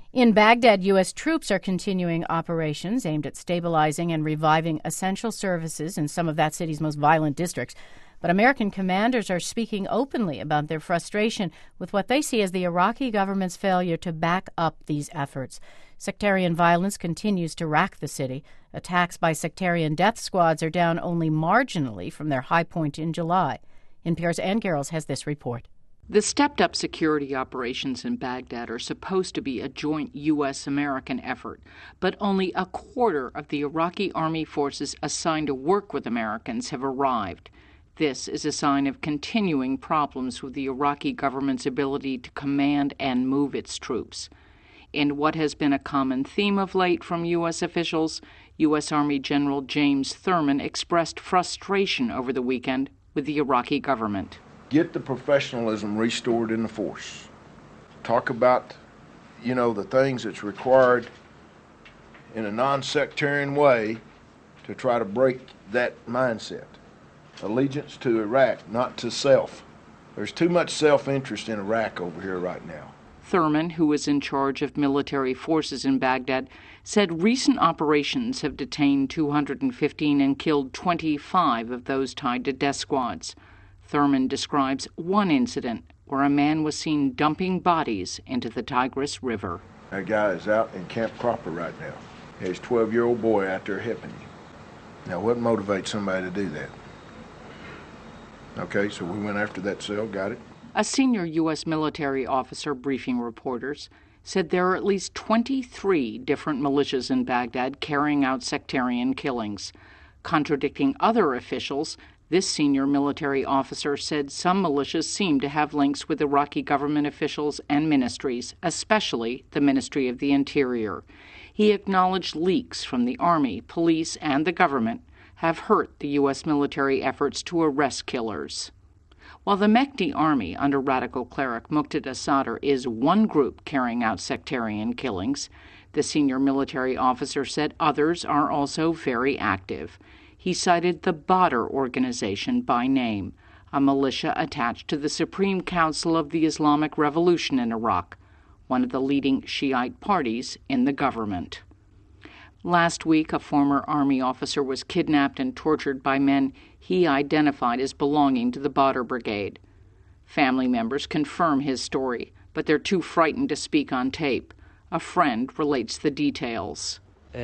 In Baghdad, U.S. troops are continuing operations aimed at stabilizing and reviving essential services in some of that city's most violent districts. But American commanders are speaking openly about their frustration with what they see as the Iraqi government's failure to back up these efforts. Sectarian violence continues to rack the city. Attacks by sectarian death squads are down only marginally from their high point in July. NPR's Ann Garrels has this report. The stepped-up security operations in Baghdad are supposed to be a joint U.S.-American effort, but only a quarter of the Iraqi army forces assigned to work with Americans have arrived. This is a sign of continuing problems with the Iraqi government's ability to command and move its troops. In what has been a common theme of late from U.S. officials, U.S. Army General James Thurman expressed frustration over the weekend with the Iraqi government. Get the professionalism restored in the force. Talk about, the things that's required in a non-sectarian way to try to break that mindset. Allegiance to Iraq, not to self. There's too much self-interest in Iraq over here right now. Thurman, who is in charge of military forces in Baghdad, said recent operations have detained 215 and killed 25 of those tied to death squads. Thurman describes one incident where a man was seen dumping bodies into the Tigris River. That guy is out in Camp Cropper right now. His 12-year-old boy out there helping him. Now, what motivates somebody to do that? Okay, so we went after that cell, got it. A senior U.S. military officer briefing reporters said there are at least 23 different militias in Baghdad carrying out sectarian killings. Contradicting other officials, this senior military officer said some militias seem to have links with Iraqi government officials and ministries, especially the Ministry of the Interior. He acknowledged leaks from the Army, police, and the government have hurt the U.S. military efforts to arrest killers. While the Mehdi army under radical cleric Muqtada Sadr is one group carrying out sectarian killings, the senior military officer said others are also very active. He cited the Badr organization by name, a militia attached to the Supreme Council of the Islamic Revolution in Iraq, one of the leading Shiite parties in the government. Last week, a former Army officer was kidnapped and tortured by men he identified as belonging to the Badr Brigade. Family members confirm his story, but they're too frightened to speak on tape. A friend relates the details. He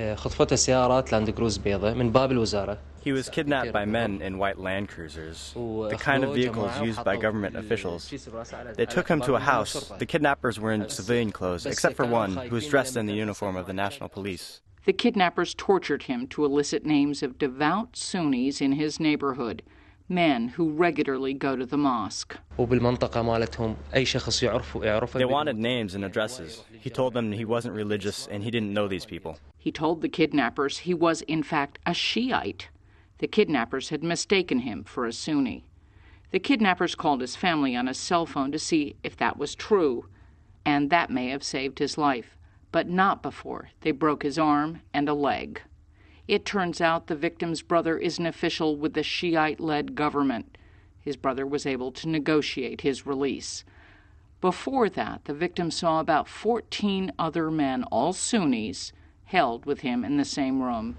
was kidnapped by men in white Land Cruisers, the kind of vehicles used by government officials. They took him to a house. The kidnappers were in civilian clothes, except for one, who was dressed in the uniform of the National Police. The kidnappers tortured him to elicit names of devout Sunnis in his neighborhood, men who regularly go to the mosque. They wanted names and addresses. He told them he wasn't religious and he didn't know these people. He told the kidnappers he was, in fact, a Shiite. The kidnappers had mistaken him for a Sunni. The kidnappers called his family on a cell phone to see if that was true, and that may have saved his life, but not before they broke his arm and a leg. It turns out the victim's brother is an official with the Shiite-led government. His brother was able to negotiate his release. Before that, the victim saw about 14 other men, all Sunnis, held with him in the same room.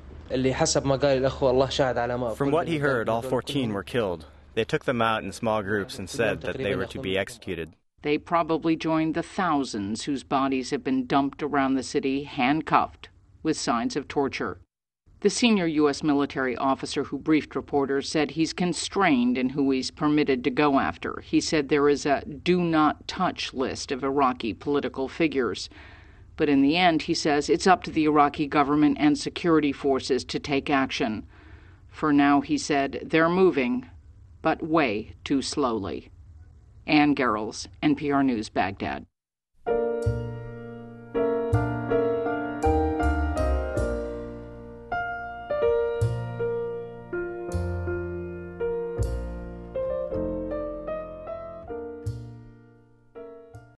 From what he heard, all 14 were killed. They took them out in small groups and said that they were to be executed. They probably joined the thousands whose bodies have been dumped around the city, handcuffed, with signs of torture. The senior U.S. military officer who briefed reporters said he's constrained in who he's permitted to go after. He said there is a do-not-touch list of Iraqi political figures. But in the end, he says, it's up to the Iraqi government and security forces to take action. For now, he said, they're moving, but way too slowly. Ann Garrels, NPR News, Baghdad.